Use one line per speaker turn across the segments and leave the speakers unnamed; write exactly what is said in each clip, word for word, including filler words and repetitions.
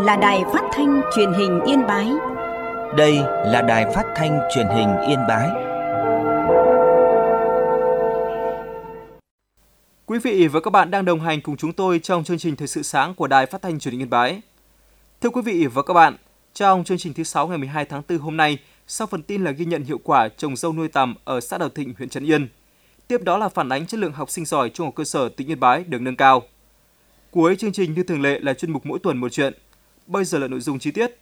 là Đài Phát thanh Truyền hình Yên Bái.
Đây là Đài Phát thanh Truyền hình Yên Bái.
Quý vị và các bạn đang đồng hành cùng chúng tôi trong chương trình Thời sự sáng của Đài Phát thanh Truyền hình Yên Bái. Thưa quý vị và các bạn, trong chương trình thứ sáu ngày mười hai tháng tư hôm nay, sau phần tin là ghi nhận hiệu quả trồng dâu nuôi tằm ở xã Đào Thịnh, huyện Trấn Yên. Tiếp đó là phản ánh chất lượng học sinh giỏi trung học cơ sở tỉnh Yên Bái được nâng cao. Cuối chương trình như thường lệ là chuyên mục mỗi tuần một chuyện. Bây giờ là nội dung chi tiết.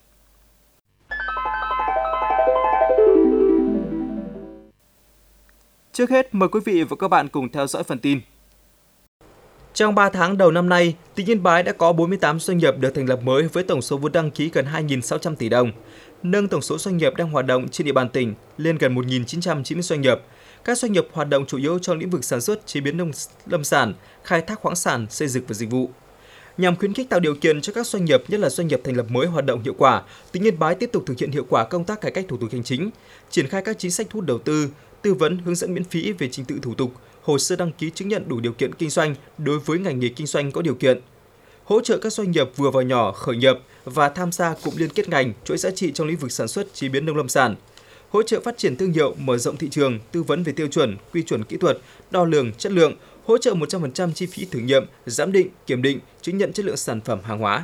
Trước hết, mời quý vị và các bạn cùng theo dõi phần tin. Trong ba tháng đầu năm nay, tỉnh Yên Bái đã có bốn mươi tám doanh nghiệp được thành lập mới với tổng số vốn đăng ký gần hai nghìn sáu trăm tỷ đồng, nâng tổng số doanh nghiệp đang hoạt động trên địa bàn tỉnh lên gần một nghìn chín trăm chín mươi doanh nghiệp. Các doanh nghiệp hoạt động chủ yếu trong lĩnh vực sản xuất, chế biến nông lâm sản, khai thác khoáng sản, xây dựng và dịch vụ. Nhằm khuyến khích tạo điều kiện cho các doanh nghiệp, nhất là doanh nghiệp thành lập mới hoạt động hiệu quả, tỉnh Yên Bái tiếp tục thực hiện hiệu quả công tác cải cách thủ tục hành chính, triển khai các chính sách thu hút đầu tư, tư vấn hướng dẫn miễn phí về trình tự thủ tục, hồ sơ đăng ký chứng nhận đủ điều kiện kinh doanh đối với ngành nghề kinh doanh có điều kiện, hỗ trợ các doanh nghiệp vừa và nhỏ khởi nghiệp và tham gia cụm liên kết ngành, chuỗi giá trị trong lĩnh vực sản xuất, chế biến nông lâm sản, hỗ trợ phát triển thương hiệu, mở rộng thị trường, tư vấn về tiêu chuẩn, quy chuẩn kỹ thuật, đo lường, chất lượng, hỗ trợ một trăm phần trăm chi phí thử nghiệm, giám định, kiểm định, chứng nhận chất lượng sản phẩm hàng hóa.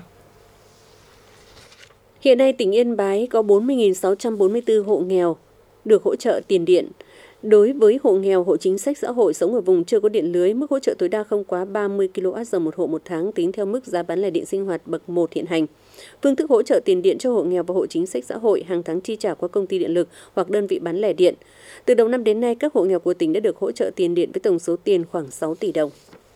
Hiện nay tỉnh Yên Bái có bốn mươi nghìn sáu trăm bốn mươi tư hộ nghèo được hỗ trợ tiền điện. Đối với hộ nghèo, hộ chính sách xã hội sống ở vùng chưa có điện lưới, mức hỗ trợ tối đa không quá ba mươi ki lô oát giờ một hộ một tháng tính theo mức giá bán lẻ điện sinh hoạt bậc một hiện hành. Phương thức hỗ trợ tiền điện cho hộ nghèo và hộ chính sách xã hội hàng tháng chi trả qua công ty điện lực hoặc đơn vị bán lẻ điện. Từ đầu năm đến nay, các hộ nghèo của tỉnh đã được hỗ trợ tiền điện với tổng số tiền khoảng sáu tỷ đồng.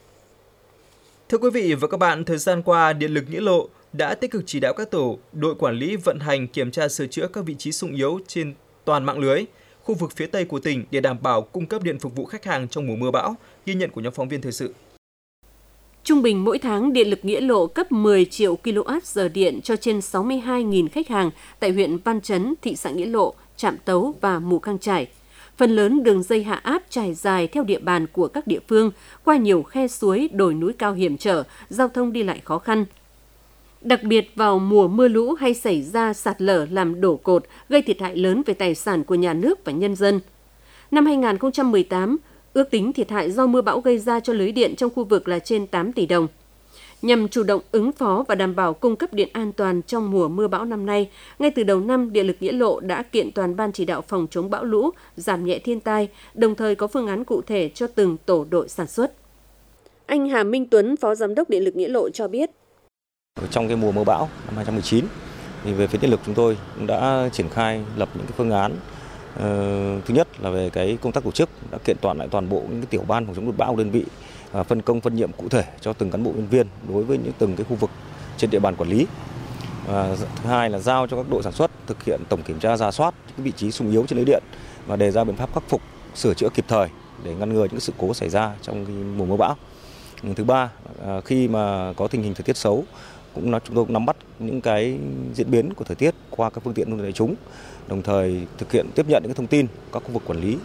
Thưa quý vị và các bạn, thời gian qua, Điện lực Nghĩa Lộ đã tích cực chỉ đạo các tổ, đội quản lý vận hành, kiểm tra sửa chữa các vị trí xung yếu trên toàn mạng lưới, khu vực phía Tây của tỉnh để đảm bảo cung cấp điện phục vụ khách hàng trong mùa mưa bão, ghi nhận của nhóm phóng viên thời sự.
Trung bình mỗi tháng, Điện lực Nghĩa Lộ cấp mười triệu ki lô oát giờ điện cho trên sáu mươi hai nghìn khách hàng tại huyện Văn Chấn, thị xã Nghĩa Lộ, Trạm Tấu và Mù Cang Chải. Phần lớn đường dây hạ áp trải dài theo địa bàn của các địa phương, qua nhiều khe suối, đồi núi cao hiểm trở, giao thông đi lại khó khăn. Đặc biệt vào mùa mưa lũ hay xảy ra sạt lở làm đổ cột, gây thiệt hại lớn về tài sản của nhà nước và nhân dân. Năm hai nghìn không trăm mười tám, ước tính thiệt hại do mưa bão gây ra cho lưới điện trong khu vực là trên tám tỷ đồng. Nhằm chủ động ứng phó và đảm bảo cung cấp điện an toàn trong mùa mưa bão năm nay, ngay từ đầu năm, Điện lực Nghĩa Lộ đã kiện toàn Ban chỉ đạo phòng chống bão lũ, giảm nhẹ thiên tai, đồng thời có phương án cụ thể cho từng tổ đội sản xuất. Anh Hà Minh Tuấn, Phó Giám đốc Điện lực Nghĩa Lộ cho biết.
Trong cái mùa mưa bão năm hai nghìn không trăm mười chín, thì về phía điện lực chúng tôi cũng đã triển khai lập những cái phương án. Uh, thứ nhất là về cái công tác tổ chức, đã kiện toàn lại toàn bộ những cái tiểu ban phòng chống lụt bão của đơn vị, và phân công phân nhiệm cụ thể cho từng cán bộ nhân viên đối với những từng cái khu vực trên địa bàn quản lý. Và thứ hai là giao cho các đội sản xuất thực hiện tổng kiểm tra rà soát những vị trí xung yếu trên lưới điện và đề ra biện pháp khắc phục, sửa chữa kịp thời để ngăn ngừa những sự cố xảy ra trong cái mùa mưa bão. Thứ ba, khi mà có tình hình thời tiết xấu, cũng là chúng tôi cũng nắm bắt những cái diễn biến của thời tiết qua các phương tiện thông tin đại chúng, đồng thời thực hiện tiếp nhận những cái thông tin các khu vực quản lý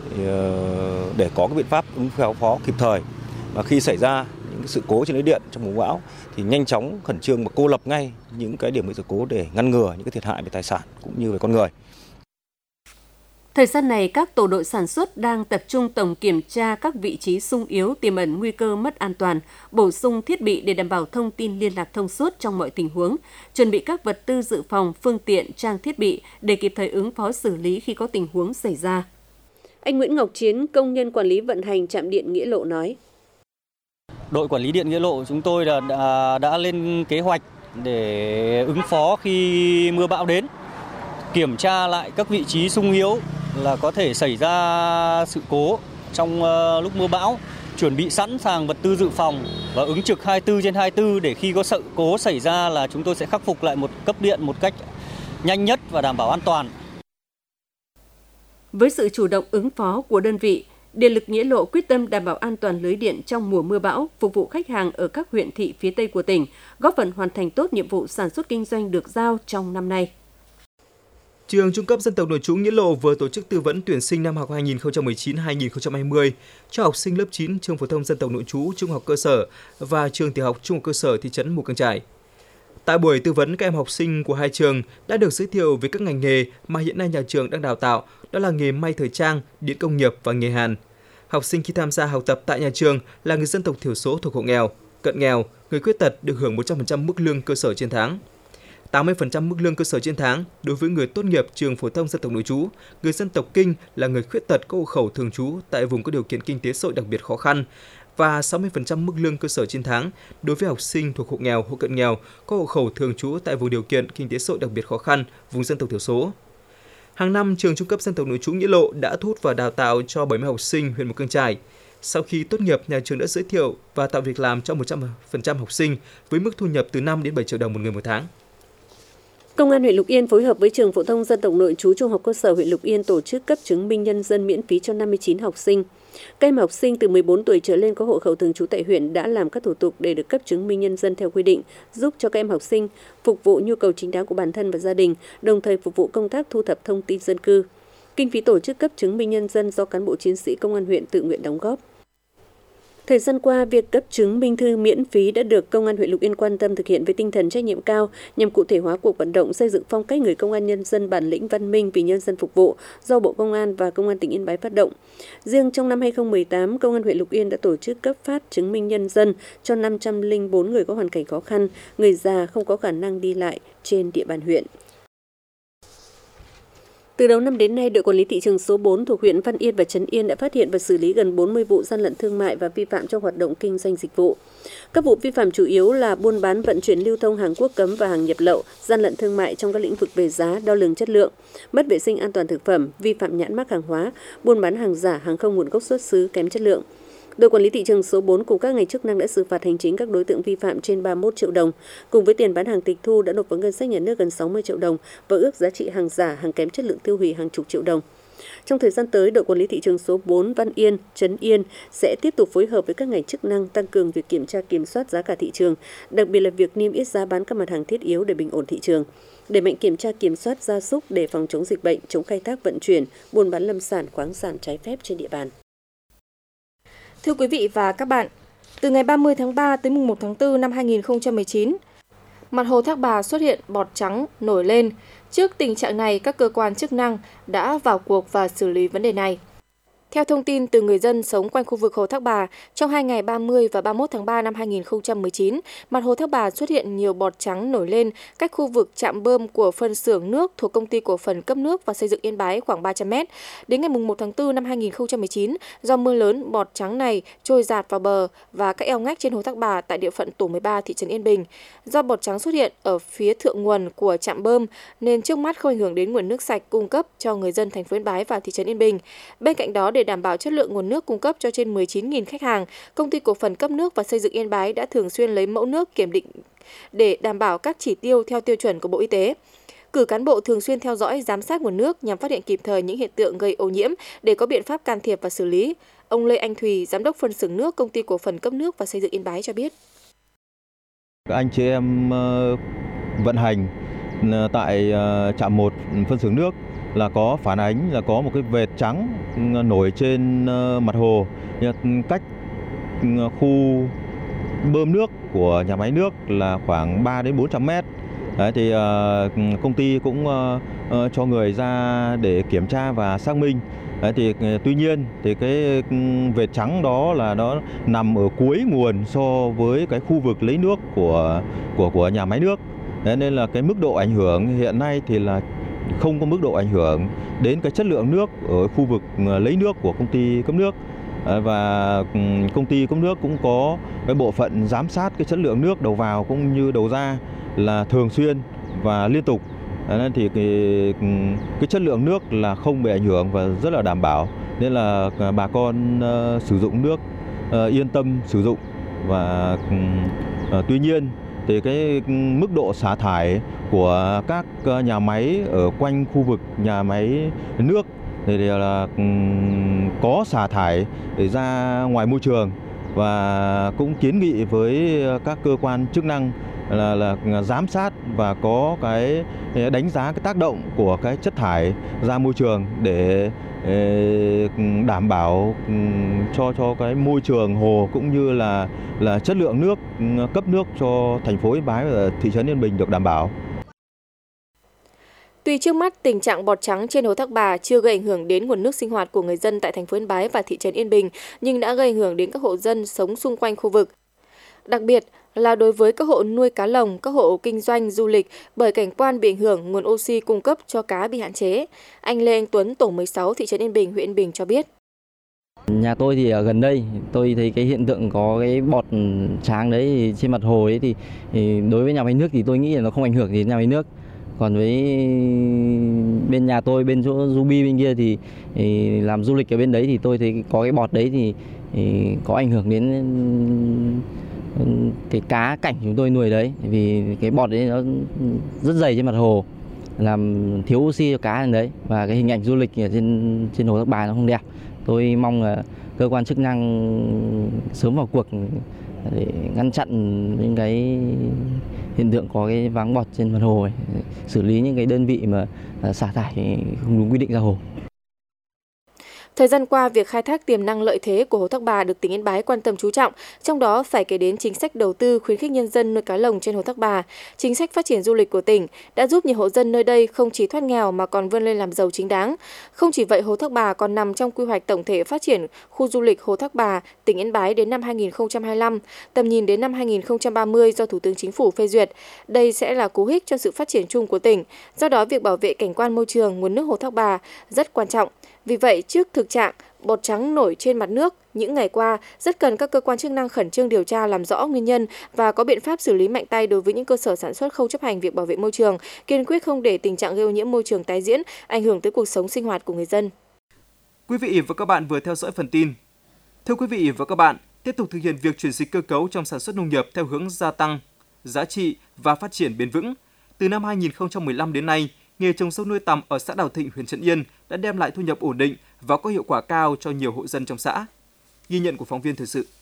để có cái biện pháp ứng phó kịp thời, và khi xảy ra những cái sự cố trên lưới điện trong mùa bão thì nhanh chóng khẩn trương và cô lập ngay những cái điểm bị sự cố để ngăn ngừa những cái thiệt hại về tài sản cũng như về con người.
Thời gian này, các tổ đội sản xuất đang tập trung tổng kiểm tra các vị trí xung yếu tiềm ẩn nguy cơ mất an toàn, bổ sung thiết bị để đảm bảo thông tin liên lạc thông suốt trong mọi tình huống, chuẩn bị các vật tư dự phòng, phương tiện, trang thiết bị để kịp thời ứng phó xử lý khi có tình huống xảy ra. Anh Nguyễn Ngọc Chiến, công nhân quản lý vận hành trạm điện Nghĩa Lộ nói.
Đội quản lý điện Nghĩa Lộ chúng tôi đã, đã, đã lên kế hoạch để ứng phó khi mưa bão đến, kiểm tra lại các vị trí xung yếu là có thể xảy ra sự cố trong uh, lúc mưa bão, chuẩn bị sẵn sàng vật tư dự phòng và ứng trực hai mươi tư trên hai mươi tư để khi có sự cố xảy ra là chúng tôi sẽ khắc phục lại một cấp điện một cách nhanh nhất và đảm bảo an toàn.
Với sự chủ động ứng phó của đơn vị, Điện lực Nghĩa Lộ quyết tâm đảm bảo an toàn lưới điện trong mùa mưa bão, phục vụ khách hàng ở các huyện thị phía Tây của tỉnh, góp phần hoàn thành tốt nhiệm vụ sản xuất kinh doanh được giao trong năm nay.
Trường Trung cấp Dân tộc Nội trú Nghĩa Lộ vừa tổ chức tư vấn tuyển sinh năm học hai nghìn không trăm mười chín hai nghìn không trăm hai mươi cho học sinh lớp chín Trường phổ thông Dân tộc Nội trú Trung học cơ sở và Trường tiểu học Trung học cơ sở thị trấn Mù Cang Chải. Tại buổi tư vấn, các em học sinh của hai trường đã được giới thiệu về các ngành nghề mà hiện nay nhà trường đang đào tạo, đó là nghề may thời trang, điện công nghiệp và nghề hàn. Học sinh khi tham gia học tập tại nhà trường là người dân tộc thiểu số thuộc hộ nghèo, cận nghèo, người khuyết tật được hưởng một trăm phần trăm mức lương cơ sở trên tháng. tám mươi phần trăm mức lương cơ sở trên tháng đối với người tốt nghiệp trường phổ thông dân tộc nội trú, người dân tộc Kinh là người khuyết tật có hộ khẩu thường trú tại vùng có điều kiện kinh tế xã hội đặc biệt khó khăn, và sáu mươi phần trăm mức lương cơ sở trên tháng đối với học sinh thuộc hộ nghèo, hộ cận nghèo có hộ khẩu thường trú tại vùng điều kiện kinh tế xã hội đặc biệt khó khăn, vùng dân tộc thiểu số. Hàng năm, trường trung cấp dân tộc nội trú Nghĩa Lộ đã thu hút và đào tạo cho bảy mươi học sinh huyện Mù Cang Chải. Sau khi tốt nghiệp, nhà trường đã giới thiệu và tạo việc làm cho một trăm phần trăm học sinh với mức thu nhập từ năm đến bảy triệu đồng một người một tháng.
Công an huyện Lục Yên phối hợp với trường phổ thông dân tộc nội trú Trung học cơ sở huyện Lục Yên tổ chức cấp chứng minh nhân dân miễn phí cho năm mươi chín học sinh. Các em học sinh từ mười bốn tuổi trở lên có hộ khẩu thường trú tại huyện đã làm các thủ tục để được cấp chứng minh nhân dân theo quy định, giúp cho các em học sinh phục vụ nhu cầu chính đáng của bản thân và gia đình, đồng thời phục vụ công tác thu thập thông tin dân cư. Kinh phí tổ chức cấp chứng minh nhân dân do cán bộ chiến sĩ công an huyện tự nguyện đóng góp. Thời gian qua, việc cấp chứng minh thư miễn phí đã được Công an huyện Lục Yên quan tâm thực hiện với tinh thần trách nhiệm cao nhằm cụ thể hóa cuộc vận động xây dựng phong cách người công an nhân dân bản lĩnh văn minh vì nhân dân phục vụ do Bộ Công an và Công an tỉnh Yên Bái phát động. Riêng trong năm hai không một tám, Công an huyện Lục Yên đã tổ chức cấp phát chứng minh nhân dân cho năm trăm lẻ bốn người có hoàn cảnh khó khăn, người già không có khả năng đi lại trên địa bàn huyện. Từ đầu năm đến nay, đội quản lý thị trường số bốn thuộc huyện Văn Yên và Trấn Yên đã phát hiện và xử lý gần bốn mươi vụ gian lận thương mại và vi phạm trong hoạt động kinh doanh dịch vụ. Các vụ vi phạm chủ yếu là buôn bán, vận chuyển, lưu thông hàng quốc cấm và hàng nhập lậu, gian lận thương mại trong các lĩnh vực về giá, đo lường chất lượng, mất vệ sinh an toàn thực phẩm, vi phạm nhãn mác hàng hóa, buôn bán hàng giả, hàng không nguồn gốc xuất xứ kém chất lượng. Đội quản lý thị trường số bốn cùng các ngành chức năng đã xử phạt hành chính các đối tượng vi phạm trên ba mươi mốt triệu đồng, cùng với tiền bán hàng tịch thu đã nộp vào ngân sách nhà nước gần sáu mươi triệu đồng và ước giá trị hàng giả, hàng kém chất lượng tiêu hủy hàng chục triệu đồng. Trong thời gian tới, đội quản lý thị trường số bốn Văn Yên, Trấn Yên sẽ tiếp tục phối hợp với các ngành chức năng tăng cường việc kiểm tra kiểm soát giá cả thị trường, đặc biệt là việc niêm yết giá bán các mặt hàng thiết yếu để bình ổn thị trường. Đẩy mạnh kiểm tra kiểm soát gia súc để phòng chống dịch bệnh, chống khai thác vận chuyển, buôn bán lâm sản, khoáng sản trái phép trên địa bàn.
Thưa quý vị và các bạn, từ ngày ba mươi tháng ba tới mùng một tháng tư năm hai nghìn không trăm mười chín, mặt hồ Thác Bà xuất hiện bọt trắng nổi lên. Trước tình trạng này, các cơ quan chức năng đã vào cuộc và xử lý vấn đề này. Theo thông tin từ người dân sống quanh khu vực hồ Thác Bà, trong hai ngày ba mươi và ba mươi mốt tháng ba năm hai nghìn không trăm mười chín, mặt hồ Thác Bà xuất hiện nhiều bọt trắng nổi lên cách khu vực trạm bơm của phân xưởng nước thuộc Công ty Cổ phần Cấp nước và Xây dựng Yên Bái khoảng ba trăm mét. Đến ngày một tháng tư năm hai nghìn không trăm mười chín, do mưa lớn, bọt trắng này trôi dạt vào bờ và các eo ngách trên hồ Thác Bà tại địa phận tổ mười ba thị trấn Yên Bình. Do bọt trắng xuất hiện ở phía thượng nguồn của trạm bơm nên trước mắt không ảnh hưởng đến nguồn nước sạch cung cấp cho người dân thành phố Yên Bái và thị trấn Yên Bình. Bên cạnh đó, để đảm bảo chất lượng nguồn nước cung cấp cho trên mười chín nghìn khách hàng, Công ty Cổ phần Cấp nước và Xây dựng Yên Bái đã thường xuyên lấy mẫu nước kiểm định để đảm bảo các chỉ tiêu theo tiêu chuẩn của Bộ Y tế. Cử cán bộ thường xuyên theo dõi, giám sát nguồn nước nhằm phát hiện kịp thời những hiện tượng gây ô nhiễm để có biện pháp can thiệp và xử lý. Ông Lê Anh Thùy, giám đốc phân xưởng nước Công ty Cổ phần Cấp nước và Xây dựng Yên Bái cho biết.
Các anh chị em vận hành tại trạm một phân xưởng nước là có phản ánh là có một cái vệt trắng nổi trên mặt hồ cách khu bơm nước của nhà máy nước là khoảng ba đến bốn trăm mét. Đấy, thì uh, công ty cũng uh, uh, cho người ra để kiểm tra và xác minh. Đấy, thì tuy nhiên thì cái vệt trắng đó là nó nằm ở cuối nguồn so với cái khu vực lấy nước của của của nhà máy nước. Đấy, nên là cái mức độ ảnh hưởng hiện nay thì là không có mức độ ảnh hưởng đến cái chất lượng nước ở khu vực lấy nước của công ty cấp nước. Và công ty cấp nước cũng có cái bộ phận giám sát cái chất lượng nước đầu vào cũng như đầu ra là thường xuyên và liên tục. Nên thì cái, cái chất lượng nước là không bị ảnh hưởng và rất là đảm bảo. Nên là bà con uh, sử dụng nước uh, yên tâm sử dụng. Và uh, tuy nhiên thì cái mức độ xả thải của các nhà máy ở quanh khu vực nhà máy nước thì là có xả thải để ra ngoài môi trường, và cũng kiến nghị với các cơ quan chức năng là là giám sát và có cái đánh giá cái tác động của cái chất thải ra môi trường để đảm bảo cho cho cái môi trường hồ cũng như là là chất lượng nước cấp nước cho thành phố Yên Bái và thị trấn Yên Bình được đảm bảo.
Tuy trước mắt tình trạng bọt trắng trên hồ Thác Bà chưa gây ảnh hưởng đến nguồn nước sinh hoạt của người dân tại thành phố Yên Bái và thị trấn Yên Bình, nhưng đã gây ảnh hưởng đến các hộ dân sống xung quanh khu vực. Đặc biệt là đối với các hộ nuôi cá lồng, các hộ kinh doanh du lịch, bởi cảnh quan bị ảnh hưởng, nguồn oxy cung cấp cho cá bị hạn chế. Anh Lê Anh Tuấn, tổ mười sáu, thị trấn Yên Bình, huyện Yên Bình cho biết.
Nhà tôi thì ở gần đây, tôi thấy cái hiện tượng có cái bọt trắng đấy thì trên mặt hồ ấy thì, thì đối với nhà máy nước thì tôi nghĩ là nó không ảnh hưởng đến nhà máy nước. Còn với bên nhà tôi, bên chỗ Ruby bên kia thì, thì làm du lịch ở bên đấy thì tôi thấy có cái bọt đấy thì, thì có ảnh hưởng đến cái cá cảnh chúng tôi nuôi đấy. Vì cái bọt đấy nó rất dày trên mặt hồ, làm thiếu oxy cho cá lên đấy. Và cái hình ảnh du lịch ở trên, trên hồ Thác Bà nó không đẹp. Tôi mong là cơ quan chức năng sớm vào cuộc để ngăn chặn những cái hiện tượng có cái váng bọt trên mặt hồ ấy, xử lý những cái đơn vị mà xả thải không đúng quy định ra hồ.
Thời gian qua, việc khai thác tiềm năng lợi thế của hồ Thác Bà được tỉnh Yên Bái quan tâm chú trọng, trong đó phải kể đến chính sách đầu tư khuyến khích nhân dân nuôi cá lồng trên hồ Thác Bà. Chính sách phát triển du lịch của tỉnh đã giúp nhiều hộ dân nơi đây không chỉ thoát nghèo mà còn vươn lên làm giàu chính đáng. Không chỉ vậy, hồ Thác Bà còn nằm trong quy hoạch tổng thể phát triển khu du lịch hồ Thác Bà, tỉnh Yên Bái đến năm hai nghìn không trăm hai mươi lăm, tầm nhìn đến năm hai nghìn không trăm ba mươi do Thủ tướng Chính phủ phê duyệt. Đây sẽ là cú hích cho sự phát triển chung của tỉnh. Do đó, việc bảo vệ cảnh quan môi trường, nguồn nước hồ Thác Bà rất quan trọng. Vì vậy, trước thực trạng bọt trắng nổi trên mặt nước những ngày qua, rất cần các cơ quan chức năng khẩn trương điều tra làm rõ nguyên nhân và có biện pháp xử lý mạnh tay đối với những cơ sở sản xuất không chấp hành việc bảo vệ môi trường, kiên quyết không để tình trạng gây ô nhiễm môi trường tái diễn, ảnh hưởng tới cuộc sống sinh hoạt của người dân.
Quý vị và các bạn vừa theo dõi phần tin. Thưa quý vị và các bạn, tiếp tục thực hiện việc chuyển dịch cơ cấu trong sản xuất nông nghiệp theo hướng gia tăng giá trị và phát triển bền vững. Từ năm hai nghìn không trăm mười lăm đến nay, nghề trồng sâu nuôi tằm ở xã Đào Thịnh, huyện Trấn Yên đã đem lại thu nhập ổn định và có hiệu quả cao cho nhiều hộ dân trong xã. Ghi nhận của phóng viên thời sự.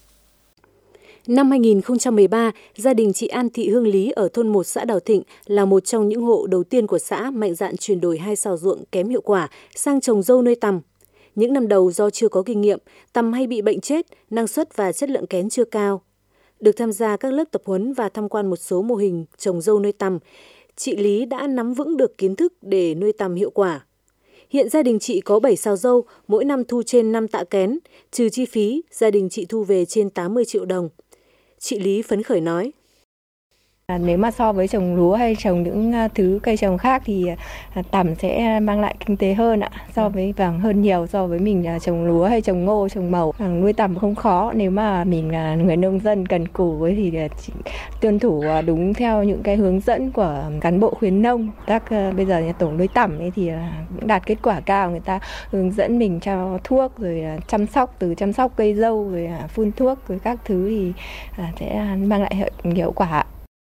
Năm hai nghìn không trăm mười ba, gia đình chị An Thị Hương Lý ở thôn một xã Đào Thịnh là một trong những hộ đầu tiên của xã mạnh dạn chuyển đổi hai sào ruộng kém hiệu quả sang trồng dâu nuôi tằm. Những năm đầu do chưa có kinh nghiệm, tằm hay bị bệnh chết, năng suất và chất lượng kén chưa cao. Được tham gia các lớp tập huấn và tham quan một số mô hình trồng dâu nuôi tằm, chị Lý đã nắm vững được kiến thức để nuôi tằm hiệu quả. Hiện gia đình chị có bảy sào dâu, mỗi năm thu trên năm tạ kén, trừ chi phí, gia đình chị thu về trên tám mươi triệu đồng. Chị Lý phấn khởi nói.
Nếu mà so với trồng lúa hay trồng những thứ cây trồng khác thì tằm sẽ mang lại kinh tế hơn ạ, so với vàng hơn nhiều so với mình trồng lúa hay trồng ngô, trồng màu. Nuôi tằm không khó, nếu mà mình là người nông dân cần cù ấy thì tuân thủ đúng theo những cái hướng dẫn của cán bộ khuyến nông. Các bây giờ nhà tổ nuôi tằm ấy thì cũng đạt kết quả cao, người ta hướng dẫn mình cho thuốc rồi chăm sóc, từ chăm sóc cây dâu rồi phun thuốc rồi các thứ thì sẽ mang lại hiệu quả.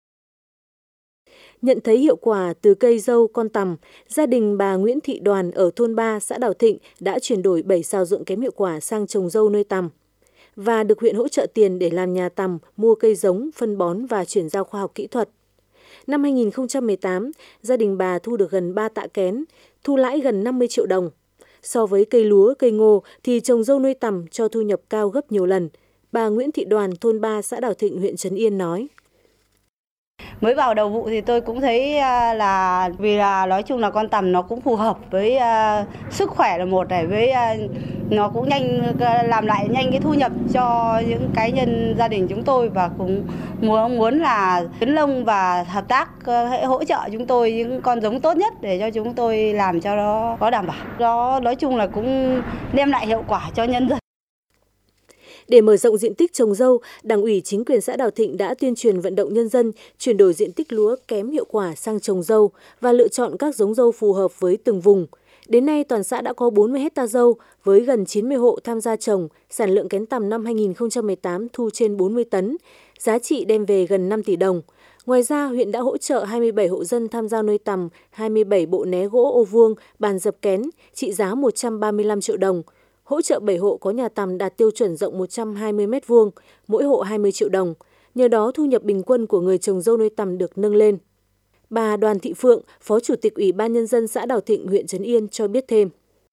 Nhận thấy hiệu quả từ cây dâu con tằm, gia đình bà Nguyễn Thị Đoàn ở thôn ba, xã Đào Thịnh đã chuyển đổi bảy sào ruộng kém hiệu quả sang trồng dâu nuôi tằm và được huyện hỗ trợ tiền để làm nhà tằm, mua cây giống, phân bón và chuyển giao khoa học kỹ thuật. Năm hai nghìn không trăm mười tám, gia đình bà thu được gần ba tạ kén, thu lãi gần năm mươi triệu đồng. So với cây lúa, cây ngô thì trồng dâu nuôi tằm cho thu nhập cao gấp nhiều lần. Bà Nguyễn Thị Đoàn, thôn ba, xã Đào Thịnh, huyện Trấn Yên nói.
Mới vào đầu vụ thì tôi cũng thấy là vì là nói chung là con tằm nó cũng phù hợp với uh, sức khỏe là một này, với uh, nó cũng nhanh làm lại nhanh cái thu nhập cho những cá nhân gia đình chúng tôi, và cũng muốn muốn là khuyến nông và hợp tác uh, hỗ trợ chúng tôi những con giống tốt nhất để cho chúng tôi làm cho nó có đảm bảo. Đó nói chung là cũng đem lại hiệu quả cho nhân dân.
Để mở rộng diện tích trồng dâu, Đảng ủy chính quyền xã Đào Thịnh đã tuyên truyền vận động nhân dân chuyển đổi diện tích lúa kém hiệu quả sang trồng dâu và lựa chọn các giống dâu phù hợp với từng vùng. Đến nay, toàn xã đã có bốn mươi héc ta dâu với gần chín mươi hộ tham gia trồng, sản lượng kén tằm năm hai nghìn không trăm mười tám thu trên bốn mươi tấn, giá trị đem về gần năm tỷ đồng. Ngoài ra, huyện đã hỗ trợ hai mươi bảy hộ dân tham gia nuôi tằm, hai mươi bảy bộ né gỗ ô vuông, bàn dập kén, trị giá một trăm ba mươi lăm triệu đồng. Hỗ trợ bảy hộ có nhà tằm đạt tiêu chuẩn rộng một trăm hai mươi mét vuông, mỗi hộ hai mươi triệu đồng. nhờ đó thu nhập bình quân của người trồng dâu nuôi tằm được nâng lên. Bà Đoàn Thị Phượng, Phó Chủ tịch Ủy ban Nhân dân xã Đào Thịnh, huyện Trấn Yên cho biết thêm.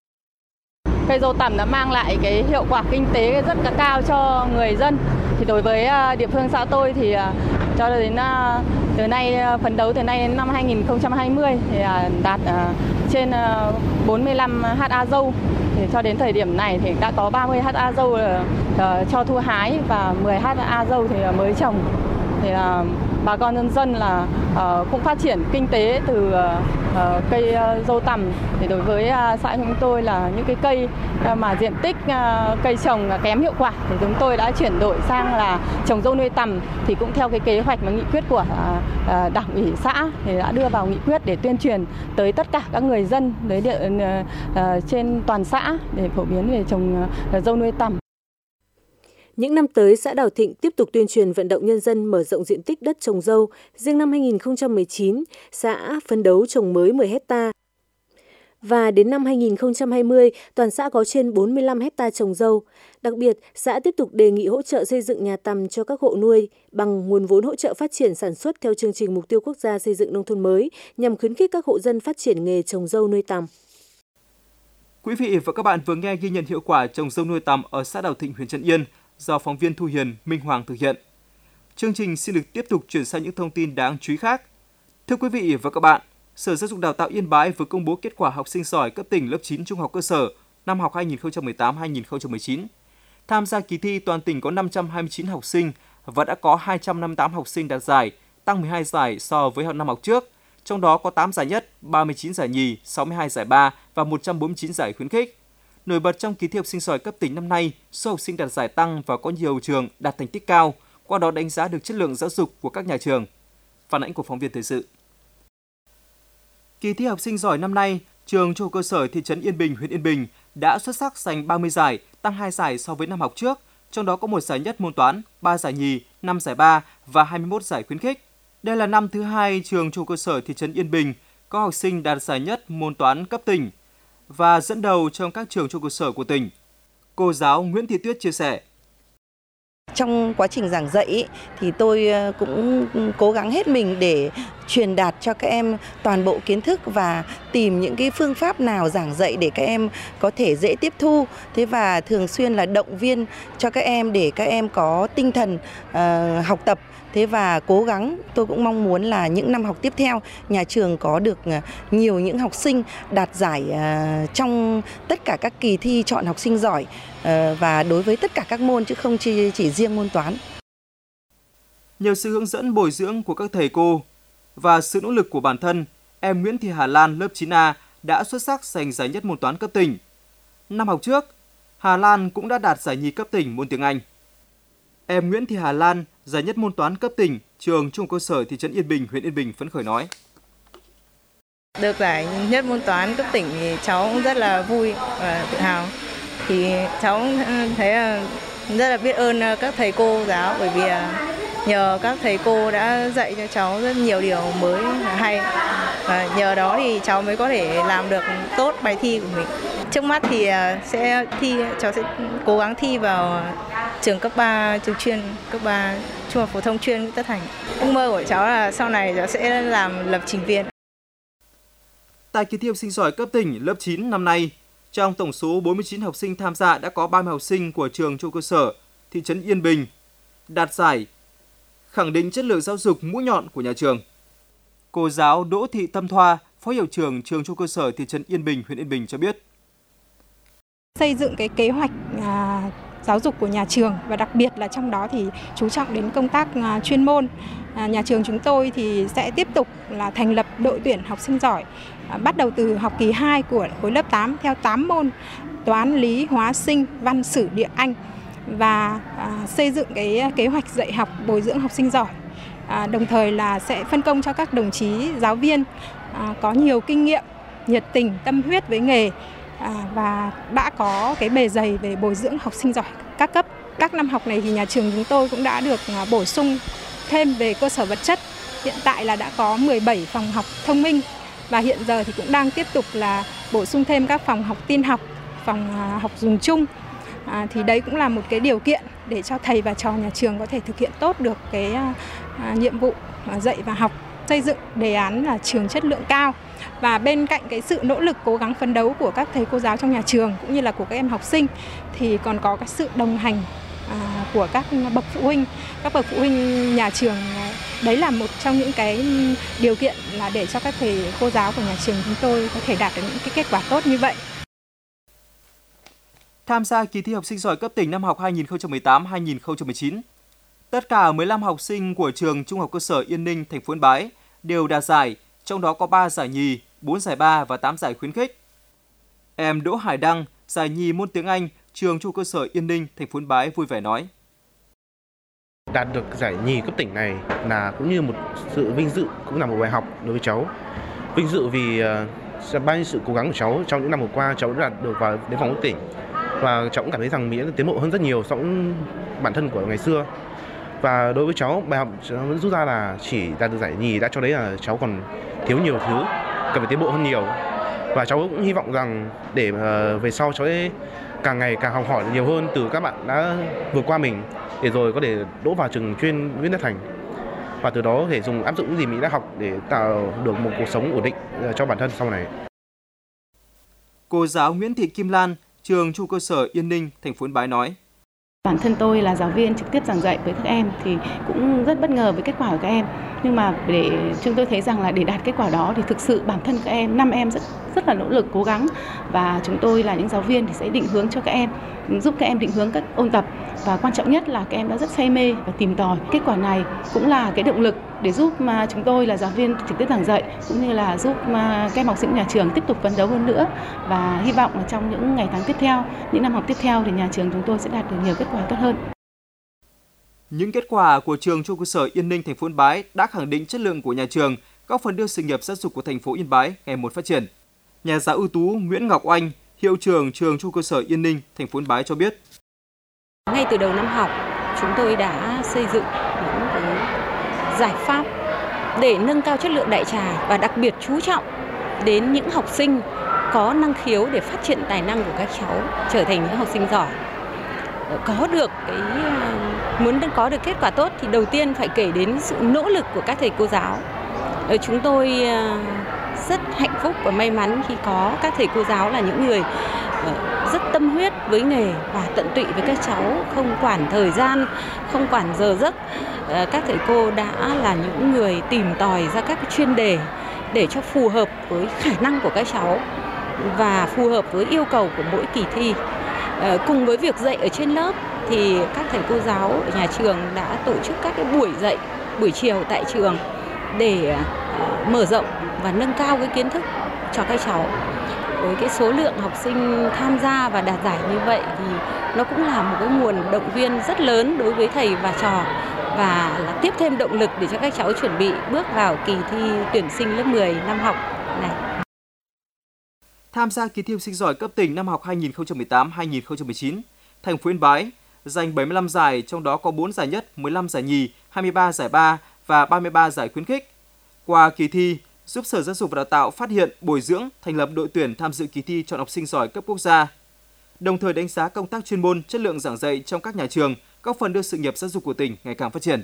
Cây dâu tằm đã mang lại cái hiệu quả kinh tế rất là cao cho người dân. Thì đối với địa phương xã tôi thì cho đến từ nay phấn đấu từ nay đến năm hai nghìn không trăm hai mươi thì đạt trên bốn mươi lăm héc ta dâu. Thì cho đến thời điểm này thì đã có ba mươi héc ta dâu cho thu hái và mười héc ta dâu thì mới trồng. Thì bà con nhân dân là cũng phát triển kinh tế từ cây dâu tằm. Thì đối với xã chúng tôi là những cái cây mà diện tích cây trồng kém hiệu quả thì chúng tôi đã chuyển đổi sang là trồng dâu nuôi tằm, thì cũng theo cái kế hoạch và nghị quyết của Đảng ủy xã thì đã đưa vào nghị quyết để tuyên truyền tới tất cả các người dân tới địa, trên toàn xã để phổ biến về trồng dâu nuôi tằm.
Những năm tới, xã Đào Thịnh tiếp tục tuyên truyền vận động nhân dân mở rộng diện tích đất trồng dâu. Riêng năm hai nghìn không trăm mười chín, xã phấn đấu trồng mới mười héc ta. Và đến năm hai nghìn không trăm hai mươi, toàn xã có trên bốn mươi lăm héc ta trồng dâu. Đặc biệt, xã tiếp tục đề nghị hỗ trợ xây dựng nhà tằm cho các hộ nuôi bằng nguồn vốn hỗ trợ phát triển sản xuất theo chương trình Mục tiêu Quốc gia xây dựng nông thôn mới nhằm khuyến khích các hộ dân phát triển nghề trồng dâu nuôi tằm.
Quý vị và các bạn vừa nghe ghi nhận hiệu quả trồng dâu nuôi tằm ở xã Đào Thịnh, huyện Trấn Yên do phóng viên Thu Hiền, Minh Hoàng thực hiện. Chương trình xin được tiếp tục chuyển sang những thông tin đáng chú ý khác. Thưa quý vị và các bạn, Sở Giáo dục Đào tạo Yên Bái vừa công bố kết quả học sinh giỏi cấp tỉnh lớp chín trung học cơ sở năm học hai nghìn không trăm mười tám hai nghìn không trăm mười chín. Tham gia kỳ thi, toàn tỉnh có năm trăm hai mươi chín học sinh và đã có hai trăm năm mươi tám học sinh đạt giải, tăng mười hai giải so với năm học trước. Trong đó có tám giải nhất, ba mươi chín giải nhì, sáu mươi hai giải ba và một trăm bốn mươi chín giải khuyến khích. Nổi bật trong kỳ thi học sinh giỏi cấp tỉnh năm nay, số học sinh đạt giải tăng và có nhiều trường đạt thành tích cao, qua đó đánh giá được chất lượng giáo dục của các nhà trường. Phản ánh của phóng viên thời sự. Kỳ thi học sinh giỏi năm nay, trường trung học cơ sở thị trấn Yên Bình, huyện Yên Bình đã xuất sắc giành ba mươi giải, tăng hai giải so với năm học trước, trong đó có một giải nhất môn toán, ba giải nhì, năm giải ba và hai mươi mốt giải khuyến khích. Đây là năm thứ hai trường trung học cơ sở thị trấn Yên Bình có học sinh đạt giải nhất môn toán cấp tỉnh và dẫn đầu trong các trường trung học cơ sở của tỉnh. Cô giáo Nguyễn Thị Tuyết chia sẻ.
Trong quá trình giảng dạy thì tôi cũng cố gắng hết mình để truyền đạt cho các em toàn bộ kiến thức và tìm những cái phương pháp nào giảng dạy để các em có thể dễ tiếp thu. Thế và thường xuyên là động viên cho các em để các em có tinh thần uh, học tập. Thế và cố gắng, tôi cũng mong muốn là những năm học tiếp theo, nhà trường có được nhiều những học sinh đạt giải uh, trong tất cả các kỳ thi chọn học sinh giỏi uh, và đối với tất cả các môn chứ không chỉ, chỉ riêng môn toán.
Nhờ sự hướng dẫn bồi dưỡng của các thầy cô và sự nỗ lực của bản thân, em Nguyễn Thị Hà Lan lớp chín A đã xuất sắc giành giải nhất môn toán cấp tỉnh. Năm học trước, Hà Lan cũng đã đạt giải nhì cấp tỉnh môn tiếng Anh. Em Nguyễn Thị Hà Lan giải nhất môn toán cấp tỉnh, trường trung học cơ sở thị trấn Yên Bình, huyện Yên Bình phấn khởi nói.
Được giải nhất môn toán cấp tỉnh thì cháu cũng rất là vui và tự hào. Thì cháu thấy rất là biết ơn các thầy cô giáo bởi vì nhờ các thầy cô đã dạy cho cháu rất nhiều điều mới hay. Và nhờ đó thì cháu mới có thể làm được tốt bài thi của mình. Trước mắt thì sẽ thi, cháu sẽ cố gắng thi vào trường cấp ba trường chuyên, cấp ba trung học phổ thông chuyên Nguyễn Tất Thành. Ước mơ của cháu là sau này cháu sẽ làm lập trình viên.
Tại kỳ thi học sinh giỏi cấp tỉnh lớp chín năm nay, trong tổng số bốn mươi chín học sinh tham gia đã có ba mươi học sinh của trường trung học cơ sở thị trấn Yên Bình đạt giải, khẳng định chất lượng giáo dục mũi nhọn của nhà trường. Cô giáo Đỗ Thị Tâm Thoa, Phó hiệu trưởng trường trung học cơ sở thị trấn Yên Bình, huyện Yên Bình cho biết.
Xây dựng cái kế hoạch à, giáo dục của nhà trường và đặc biệt là trong đó thì chú trọng đến công tác à, chuyên môn. À, nhà trường chúng tôi thì sẽ tiếp tục là thành lập đội tuyển học sinh giỏi à, bắt đầu từ học kỳ hai của khối lớp tám theo tám môn toán, lý, hóa, sinh, văn, sử, địa, Anh và à, xây dựng cái kế hoạch dạy học bồi dưỡng học sinh giỏi. À, đồng thời là sẽ phân công cho các đồng chí giáo viên à, có nhiều kinh nghiệm, nhiệt tình, tâm huyết với nghề à, và đã có cái bề dày về bồi dưỡng học sinh giỏi các cấp. Các năm học này thì nhà trường chúng tôi cũng đã được à, bổ sung thêm về cơ sở vật chất. Hiện tại là đã có mười bảy phòng học thông minh và hiện giờ thì cũng đang tiếp tục là bổ sung thêm các phòng học tin học, phòng à, học dùng chung. À, thì đấy cũng là một cái điều kiện để cho thầy và trò nhà trường có thể thực hiện tốt được cái à, à, nhiệm vụ à, dạy và học, xây dựng đề án là trường chất lượng cao. Và bên cạnh cái sự nỗ lực cố gắng phấn đấu của các thầy cô giáo trong nhà trường cũng như là của các em học sinh thì còn có cái sự đồng hành à, của các bậc phụ huynh. Các bậc phụ huynh nhà trường, đấy là một trong những cái điều kiện là để cho các thầy cô giáo của nhà trường chúng tôi có thể đạt được những cái kết quả tốt như vậy.
Tham gia kỳ thi học sinh giỏi cấp tỉnh năm học hai nghìn không trăm mười tám hai nghìn không trăm mười chín, tất cả mười lăm học sinh của trường Trung học cơ sở Yên Ninh, thành phố Yên Bái đều đạt giải, trong đó có ba giải nhì, bốn giải ba và tám giải khuyến khích. Em Đỗ Hải Đăng, giải nhì môn tiếng Anh, trường Trung học cơ sở Yên Ninh, thành phố Yên Bái vui vẻ nói:
Đạt được giải nhì cấp tỉnh này là cũng như một sự vinh dự, cũng là một bài học đối với cháu. Vinh dự vì uh, bao nhiêu sự cố gắng của cháu trong những năm vừa qua, cháu đã đạt được vào đến vòng quốc tỉnh và cháu cũng cảm thấy rằng Mỹ đã tiến bộ hơn rất nhiều so với bản thân của ngày xưa. Và đối với cháu, bài học cháu vẫn rút ra là chỉ đạt được giải nhì đã cho đấy là cháu còn thiếu nhiều thứ, cần phải tiến bộ hơn nhiều. Và cháu cũng hy vọng rằng để uh, về sau cháu sẽ càng ngày càng học hỏi nhiều hơn từ các bạn đã vượt qua mình, để rồi có thể đỗ vào trường chuyên Nguyễn Tất Thành và từ đó có thể dùng áp dụng những gì mình đã học để tạo được một cuộc sống ổn định cho bản thân sau này.
Cô giáo Nguyễn Thị Kim Lan, trường Trung học cơ sở Yên Ninh, thành phố Yên Bái nói:
Bản thân tôi là giáo viên trực tiếp giảng dạy với các em thì cũng rất bất ngờ với kết quả của các em. Nhưng mà để chúng tôi thấy rằng là để đạt kết quả đó thì thực sự bản thân các em, năm em rất rất là nỗ lực cố gắng, và chúng tôi là những giáo viên thì sẽ định hướng cho các em, giúp các em định hướng các ôn tập, và quan trọng nhất là các em đã rất say mê và tìm tòi. Kết quả này cũng là cái động lực để giúp mà chúng tôi là giáo viên trực tiếp giảng dạy cũng như là giúp mà các em học sinh nhà trường tiếp tục phấn đấu hơn nữa, và hy vọng là trong những ngày tháng tiếp theo, những năm học tiếp theo thì nhà trường chúng tôi sẽ đạt được nhiều kết quả tốt hơn.
Những kết quả của trường Trung học cơ sở Yên Ninh, thành phố Yên Bái đã khẳng định chất lượng của nhà trường, góp phần đưa sự nghiệp giáo dục của thành phố Yên Bái ngày một phát triển. Nhà giáo ưu tú Nguyễn Ngọc Oanh, hiệu trưởng trường Trung học cơ sở Yên Ninh, thành phố Yên Bái cho biết:
Ngay từ đầu năm học, chúng tôi đã xây dựng những cái giải pháp để nâng cao chất lượng đại trà và đặc biệt chú trọng đến những học sinh có năng khiếu để phát triển tài năng của các cháu trở thành những học sinh giỏi. Có được cái muốn có được kết quả tốt thì đầu tiên phải kể đến sự nỗ lực của các thầy cô giáo. Chúng tôi rất hạnh phúc và may mắn khi có các thầy cô giáo là những người rất tâm huyết với nghề và tận tụy với các cháu, không quản thời gian, không quản giờ giấc. Các thầy cô đã là những người tìm tòi ra các chuyên đề để cho phù hợp với khả năng của các cháu và phù hợp với yêu cầu của mỗi kỳ thi. Cùng với việc dạy ở trên lớp thì các thầy cô giáo ở nhà trường đã tổ chức các cái buổi dạy buổi chiều tại trường để mở rộng và nâng cao cái kiến thức cho các cháu. Với cái số lượng học sinh tham gia và đạt giải như vậy thì nó cũng là một cái nguồn động viên rất lớn đối với thầy và trò, và là tiếp thêm động lực để cho các cháu chuẩn bị bước vào kỳ thi tuyển sinh lớp mười năm học này.
Tham gia kỳ thi học sinh giỏi cấp tỉnh năm học hai nghìn không trăm mười tám hai nghìn không trăm mười chín, thành phố Yên Bái giành bảy mươi lăm giải, trong đó có bốn giải nhất, mười lăm giải nhì, hai mươi ba giải ba và ba mươi ba giải khuyến khích. Qua kỳ thi, giúp Sở Giáo dục và Đào tạo phát hiện, bồi dưỡng, thành lập đội tuyển tham dự kỳ thi chọn học sinh giỏi cấp quốc gia. Đồng thời đánh giá công tác chuyên môn, chất lượng giảng dạy trong các nhà trường, góp phần đưa sự nghiệp giáo dục của tỉnh ngày càng phát triển.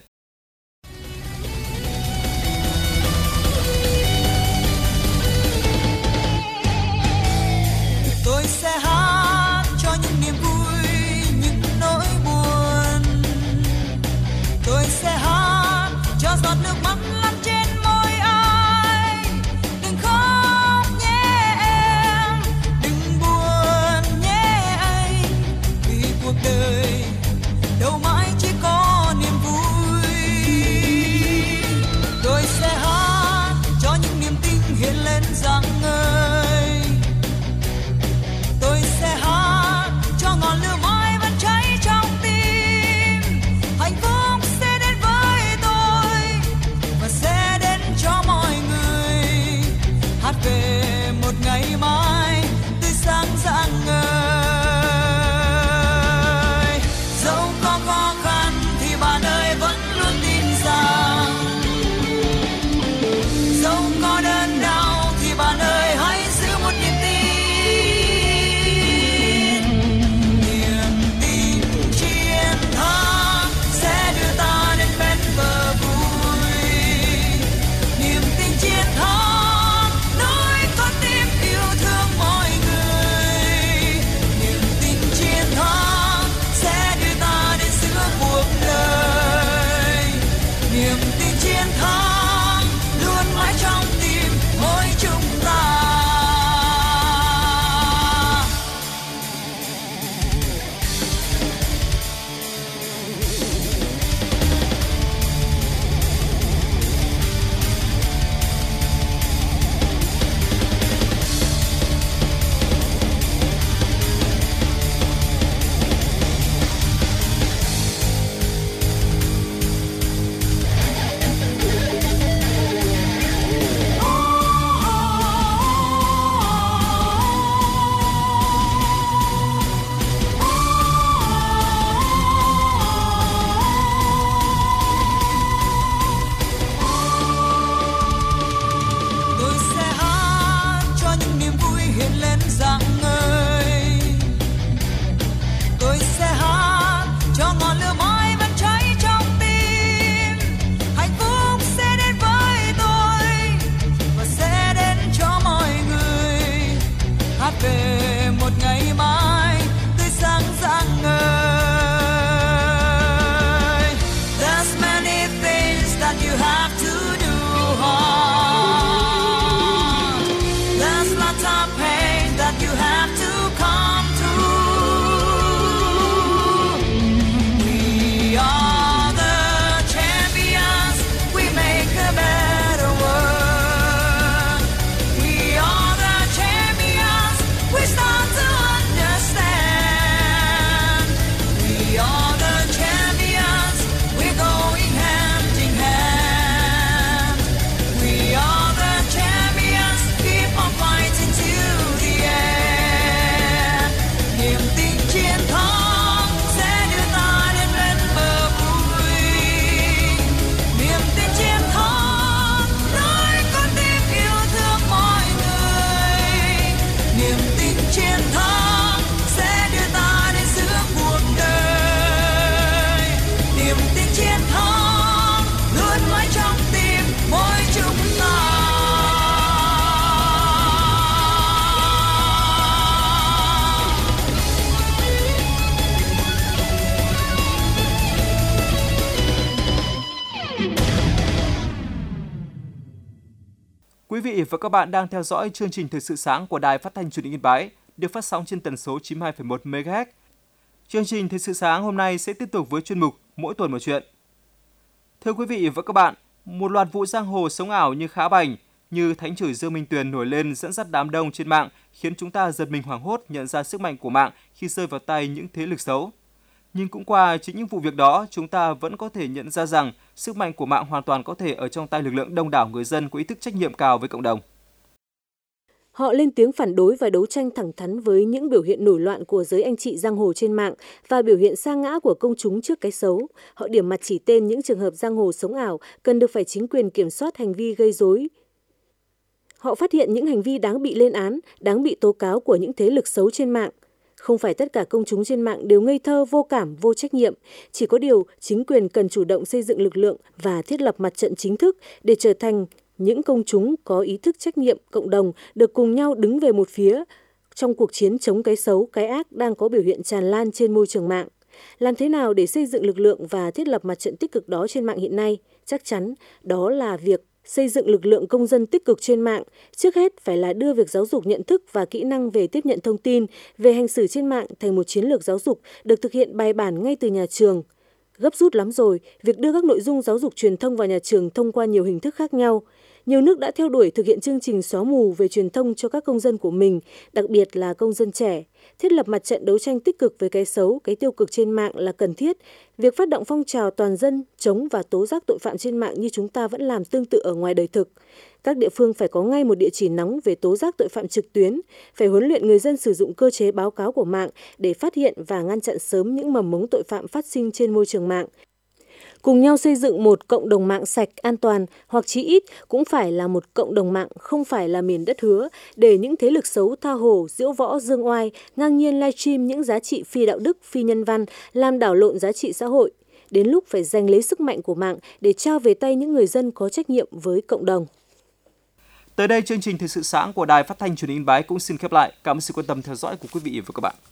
Tôi sẽ hát cho những niềm vui, những nỗi buồn. Tôi sẽ hát cho giọt nước mắt lăn trên môi ai. Đừng khóc nhé em, đừng buồn nhé anh, vì cuộc đời đâu mãi chỉ có niềm vui.
Quý vị và các bạn đang theo dõi chương trình Thời sự sáng của Đài Phát thanh Truyền hình Yên Bái, được phát sóng trên tần số chín mươi hai phẩy một mê ga héc. Chương trình Thời sự sáng hôm nay sẽ tiếp tục với chuyên mục Mỗi tuần một chuyện. Thưa quý vị và các bạn, một loạt vụ giang hồ sống ảo như Khá Bảnh, như thánh chửi Dương Minh Tuyền nổi lên dẫn dắt đám đông trên mạng, khiến chúng ta giật mình hoảng hốt nhận ra sức mạnh của mạng khi rơi vào tay những thế lực xấu. Nhưng cũng qua chính những vụ việc đó, chúng ta vẫn có thể nhận ra rằng sức mạnh của mạng hoàn toàn có thể ở trong tay lực lượng đông đảo người dân có ý thức trách nhiệm cao với cộng đồng.
Họ lên tiếng phản đối và đấu tranh thẳng thắn với những biểu hiện nổi loạn của giới anh chị giang hồ trên mạng và biểu hiện sa ngã của công chúng trước cái xấu. Họ điểm mặt chỉ tên những trường hợp giang hồ sống ảo cần được phải chính quyền kiểm soát hành vi gây rối. Họ phát hiện những hành vi đáng bị lên án, đáng bị tố cáo của những thế lực xấu trên mạng. Không phải tất cả công chúng trên mạng đều ngây thơ, vô cảm, vô trách nhiệm. Chỉ có điều, chính quyền cần chủ động xây dựng lực lượng và thiết lập mặt trận chính thức để trở thành những công chúng có ý thức trách nhiệm cộng đồng được cùng nhau đứng về một phía trong cuộc chiến chống cái xấu, cái ác đang có biểu hiện tràn lan trên môi trường mạng. Làm thế nào để xây dựng lực lượng và thiết lập mặt trận tích cực đó trên mạng hiện nay? Chắc chắn đó là việc xây dựng lực lượng công dân tích cực trên mạng. Trước hết phải là đưa việc giáo dục nhận thức và kỹ năng về tiếp nhận thông tin, về hành xử trên mạng thành một chiến lược giáo dục được thực hiện bài bản ngay từ nhà trường. Gấp rút lắm rồi, việc đưa các nội dung giáo dục truyền thông vào nhà trường thông qua nhiều hình thức khác nhau. Nhiều nước đã theo đuổi thực hiện chương trình xóa mù về truyền thông cho các công dân của mình, đặc biệt là công dân trẻ. Thiết lập mặt trận đấu tranh tích cực với cái xấu, cái tiêu cực trên mạng là cần thiết. Việc phát động phong trào toàn dân chống và tố giác tội phạm trên mạng như chúng ta vẫn làm tương tự ở ngoài đời thực. Các địa phương phải có ngay một địa chỉ nóng về tố giác tội phạm trực tuyến, phải huấn luyện người dân sử dụng cơ chế báo cáo của mạng để phát hiện và ngăn chặn sớm những mầm mống tội phạm phát sinh trên môi trường mạng. Cùng nhau xây dựng một cộng đồng mạng sạch, an toàn, hoặc chí ít cũng phải là một cộng đồng mạng không phải là miền đất hứa, để những thế lực xấu tha hồ, diễu võ, dương oai, ngang nhiên livestream những giá trị phi đạo đức, phi nhân văn, làm đảo lộn giá trị xã hội. Đến lúc phải giành lấy sức mạnh của mạng để trao về tay những người dân có trách nhiệm với cộng đồng.
Tới đây, chương trình Thời sự sáng của Đài Phát thanh Truyền hình Yên Bái cũng xin khép lại. Cảm ơn sự quan tâm theo dõi của quý vị và các bạn.